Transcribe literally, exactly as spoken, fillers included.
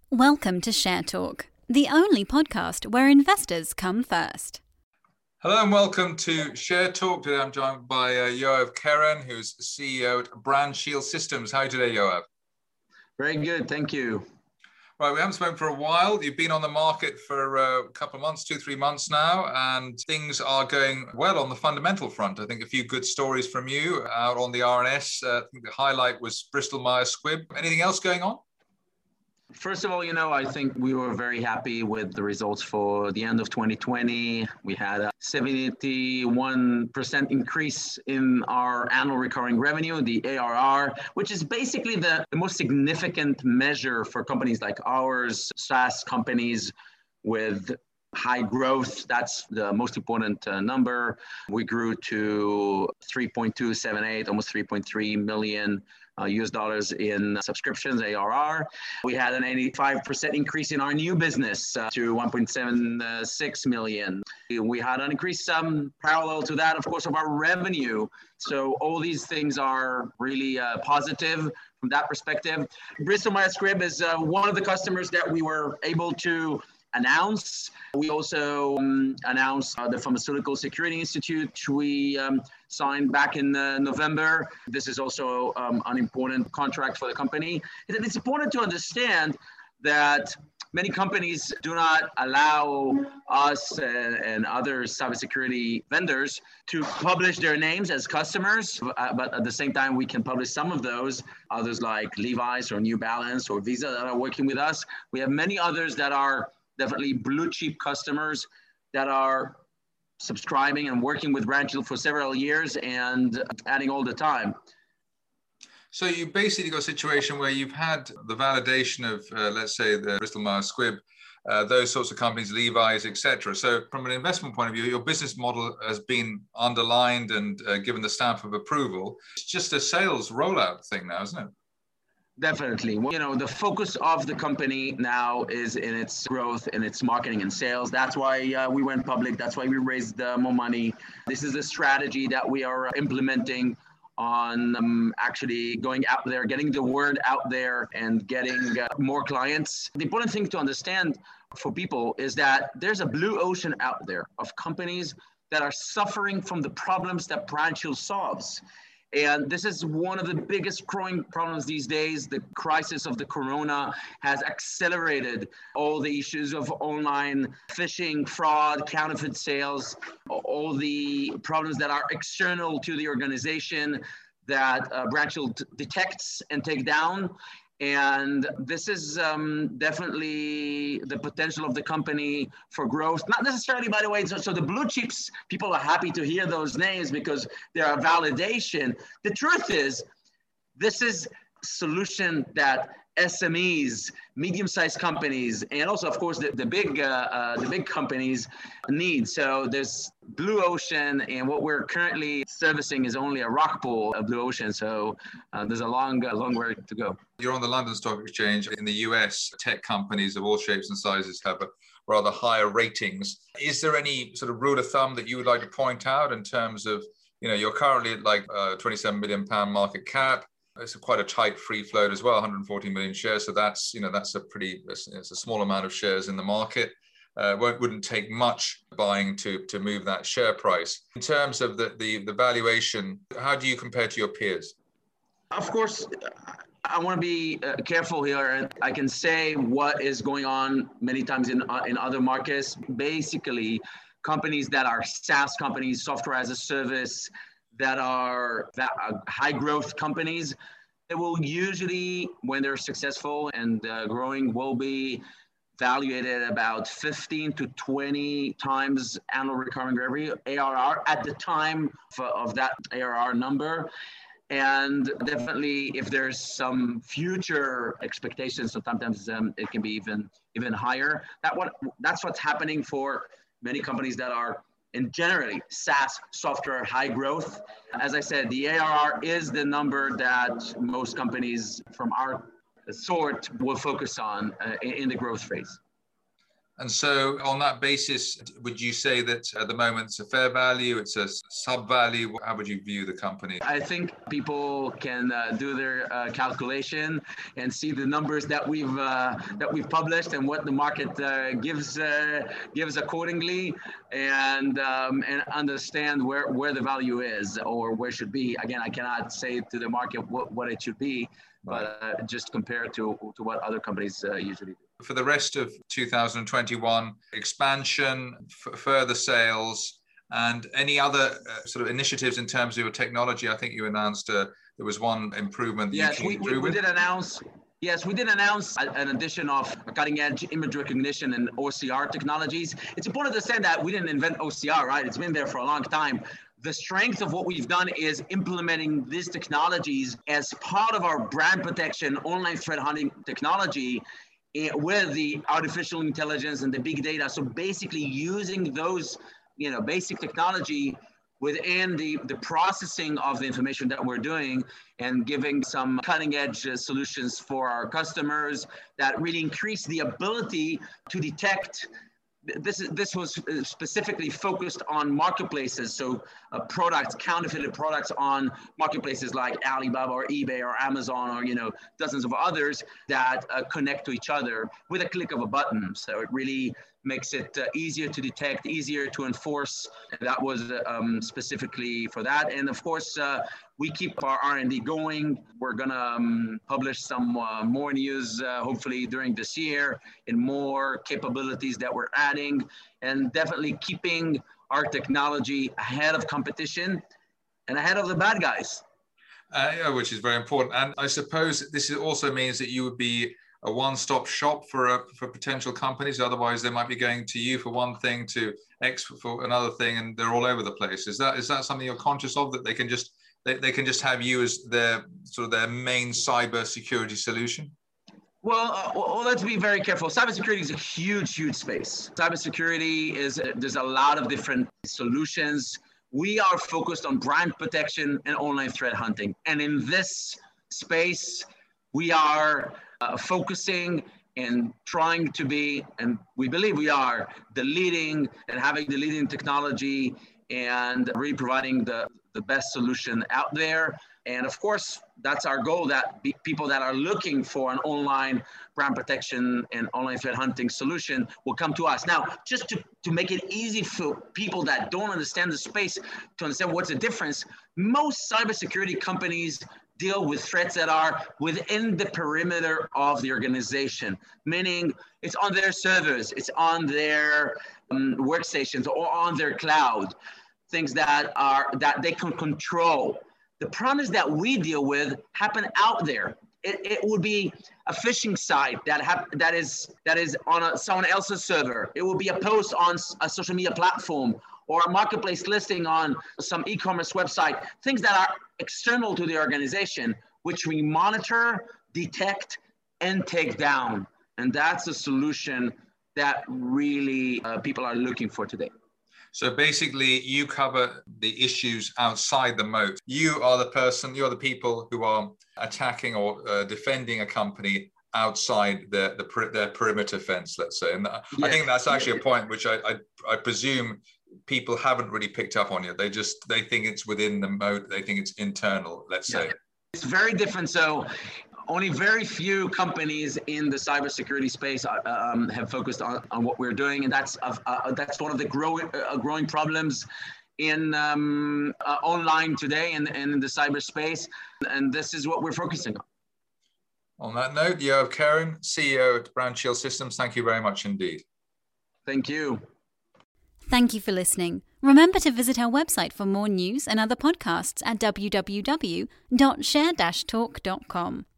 Welcome to Share Talk, the only podcast where investors come first. Hello and welcome to Share Talk. Today I'm joined by uh, Yoav Keren, who's C E O at Brand Shield Systems. How are you today, Yoav? Very good, thank you. Right, we haven't spoken for a while. You've been on the market for uh, a couple of months, two, three months now, and things are going well on the fundamental front. I think a few good stories from you out on the R N S. Uh, I think the highlight was Bristol Myers Squibb. Anything else going on? First of all, you know, I think we were very happy with the results for the end of twenty twenty. We had a seventy-one percent increase in our annual recurring revenue, the A R R, which is basically the, the most significant measure for companies like ours, SaaS companies with high growth. That's the most important uh, number. We grew to three point two seven eight, almost three point three million Uh, U S dollars in subscriptions, A R R. We had an eighty-five percent increase in our new business uh, to one point seven six million. We had an increase um, parallel to that, of course, of our revenue. So all these things are really uh, positive from that perspective. Bristol Myers Squibb is uh, one of the customers that we were able to announce. We also um, announced uh, the Pharmaceutical Security Institute, which we um, signed back in uh, November. This is also um, an important contract for the company. And it's important to understand that many companies do not allow us and, and other cybersecurity vendors to publish their names as customers, uh, but at the same time, we can publish some of those, others like Levi's or New Balance or Visa that are working with us. We have many others that are definitely blue chip customers that are subscribing and working with Brand Shield for several years and adding all the time. So you basically got a situation where you've had the validation of, uh, let's say, the Bristol Myers Squibb, uh, those sorts of companies, Levi's, et cetera. So from an investment point of view, your business model has been underlined and uh, given the stamp of approval. It's just a sales rollout thing now, isn't it? Definitely. You know, the focus of the company now is in its growth, in its marketing and sales. That's why uh, we went public. That's why we raised uh, more money. This is a strategy that we are implementing on um, actually going out there, getting the word out there and getting uh, more clients. The important thing to understand for people is that there's a blue ocean out there of companies that are suffering from the problems that Brand Shield solves. And this is one of the biggest growing problems these days. The crisis of the corona has accelerated all the issues of online phishing, fraud, counterfeit sales, all the problems that are external to the organization that uh, Brand Shield detects and take down. And this is um, definitely the potential of the company for growth. Not necessarily, by the way, so, so the blue chips, people are happy to hear those names because they're a validation. The truth is, this is a solution that S M Es, medium-sized companies, and also, of course, the, the big uh, uh, the big companies need. So there's blue ocean, and what we're currently servicing is only a rock pool of blue ocean. So uh, there's a long, uh, long way to go. You're on the London Stock Exchange. In the U S, tech companies of all shapes and sizes have a rather higher ratings. Is there any sort of rule of thumb that you would like to point out in terms of, you know, you're currently at like uh, twenty-seven million pound market cap. It's a quite a tight free float as well, one hundred forty million shares. So that's, you know, that's a pretty, it's a small amount of shares in the market. Uh, wouldn't take much buying to, to move that share price. In terms of the, the, the valuation, how do you compare to your peers? Of course, I want to be uh, careful here. And I can say what is going on many times in, uh, in other markets. Basically, companies that are SaaS companies, software as a service, that are that uh, high growth companies, they will usually, when they're successful and uh, growing, will be valued at about fifteen to twenty times annual recurring revenue, A R R, at the time of, of that A R R number. And definitely, if there's some future expectations, so sometimes um, it can be even even higher. That what that's what's happening for many companies that are in generally SaaS software high growth. As I said, the A R R is the number that most companies from our sort will focus on uh, in the growth phase. And so on that basis, would you say that at the moment it's a fair value, it's a sub value? How would you view the company? I think people can uh, do their uh, calculation and see the numbers that we've uh, that we've published and what the market uh, gives uh, gives accordingly, and um, and understand where, where the value is or where it should be. Again, I cannot say to the market what, what it should be, but uh, just compare to, to what other companies uh, usually do. For the rest of two thousand twenty-one, expansion, f- further sales, and any other uh, sort of initiatives in terms of your technology. I think you announced uh, there was one improvement. That yes, you we, we, we did announce. Yes, we did announce an addition of cutting-edge image recognition and O C R technologies. It's important to understand that we didn't invent O C R, right? It's been there for a long time. The strength of what we've done is implementing these technologies as part of our brand protection online threat hunting technology with the artificial intelligence and the big data. So basically using those, you know, basic technology within the, the processing of the information that we're doing and giving some cutting edge uh, solutions for our customers that really increase the ability to detect. This is this was specifically focused on marketplaces, so uh, products, counterfeited products on marketplaces like Alibaba or eBay or Amazon or you know dozens of others that uh, connect to each other with a click of a button. So it really makes it uh, easier to detect, easier to enforce. That was um, specifically for that. And of course, uh, we keep our R and D going. We're gonna um, publish some uh, more news, uh, hopefully during this year, and more capabilities that we're adding, and definitely keeping our technology ahead of competition and ahead of the bad guys. Uh, yeah, which is very important. And I suppose this also means that you would be a one-stop shop for uh, for potential companies. Otherwise, they might be going to you for one thing, to X for another thing, and they're all over the place. Is that is that something you're conscious of, that they can just they, they can just have you as their sort of their main cyber security solution? Well, uh, well, let's be very careful. Cybersecurity is a huge, huge space. Cybersecurity is there's a lot of different solutions. We are focused on brand protection and online threat hunting, and in this space, we are Uh, focusing and trying to be, and we believe we are, the leading and having the leading technology and really providing the, the best solution out there. And of course, that's our goal, that be people that are looking for an online brand protection and online threat hunting solution will come to us. Now, just to, to make it easy for people that don't understand the space to understand what's the difference, most cybersecurity companies deal with threats that are within the perimeter of the organization, meaning it's on their servers, it's on their um, workstations or on their cloud, things that are that they can control. The problems that we deal with happen out there. It, it would be a phishing site that hap- that is that is on a, someone else's server. It will be a post on a social media platform or a marketplace listing on some e-commerce website, things that are external to the organization, which we monitor, detect, and take down. And that's a solution that really uh, people are looking for today. So basically, you cover the issues outside the moat. You are the person, you're the people who are attacking or uh, defending a company outside the, the their perimeter fence, let's say. And yes. I think that's actually a point which I, I, I presume people haven't really picked up on yet. They just, they think it's within the moat. They think it's internal, let's say. Yeah. It's very different. So only very few companies in the cybersecurity space um, have focused on, on what we're doing. And that's, uh, that's one of the growing, uh, growing problems in um, uh, online today and, and in the cyberspace. And this is what we're focusing on. On that note, Yoav Keren, C E O at BrandShield Systems, thank you very much indeed. Thank you. Thank you for listening. Remember to visit our website for more news and other podcasts at w w w dot share dash talk dot com.